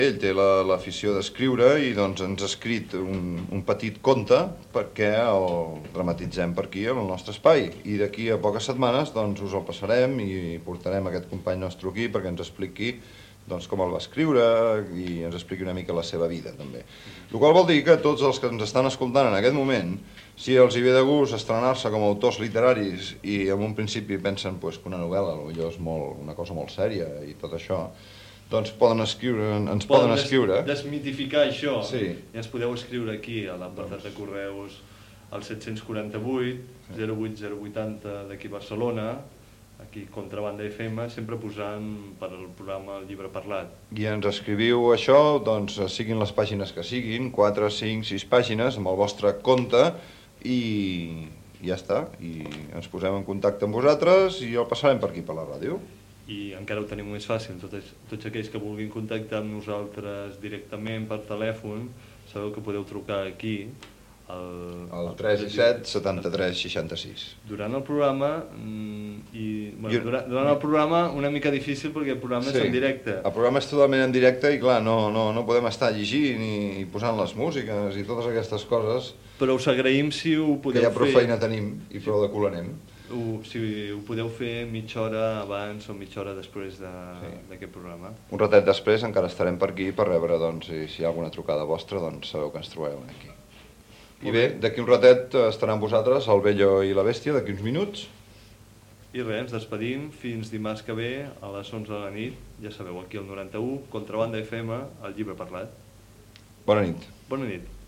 Ell té l'afició d'escriure i doncs ens ha escrit un petit conte perquè el dramatitzem per aquí, al nostre espai. I d'aquí a poques setmanes doncs, us el passarem i portarem aquest company nostre aquí perquè ens expliqui doncs, com el va escriure i ens expliqui una mica la seva vida també. El qual vol dir que tots els que ens estan escoltant en aquest moment, si els hi ve de gust estrenar-se com a autors literaris i en un principi pensen que una novel·la potser és una cosa molt sèria i tot això, doncs ens poden escriure. Desmitificar això. Sí. I ens podeu escriure aquí a l'apartat de correus al 748 08080 d'aquí Barcelona, aquí Contrabanda FM, sempre posant per al programa El Llibre Parlat. I ens escriviu això, doncs siguin les pàgines que siguin, 4, 5, 6 pàgines amb el vostre compte i ja està. I ens posem en contacte amb vosaltres i el passarem per aquí, per la ràdio. I encara ho tenim més fàcil, tots aquells que vulguin contactar amb nosaltres directament per telèfon, sabeu que podeu trucar aquí al 317 73 66. Durant el programa durant el programa una mica difícil perquè el programa és en directe. El programa és totalment en directe i clar, no podem estar llegint i posant les músiques i totes aquestes coses. Però us agraïm si ho podeu fer. Que ja prou feina tenim i prou de cul anem. Si ho podeu fer mitja hora abans o mitja hora després d'aquest programa. Un ratet després encara estarem per aquí per rebre, doncs, si hi ha alguna trucada vostra, doncs sabeu que ens trobareu aquí. I bé, d'aquí un ratet estaran vosaltres el Bello i la Bèstia, d'aquí uns minuts. I res, ens despedim fins dimarts que ve a les 11 de la nit, ja sabeu, aquí al 91, Contrabanda FM, el Llibre Parlat. Bona nit. Bona nit.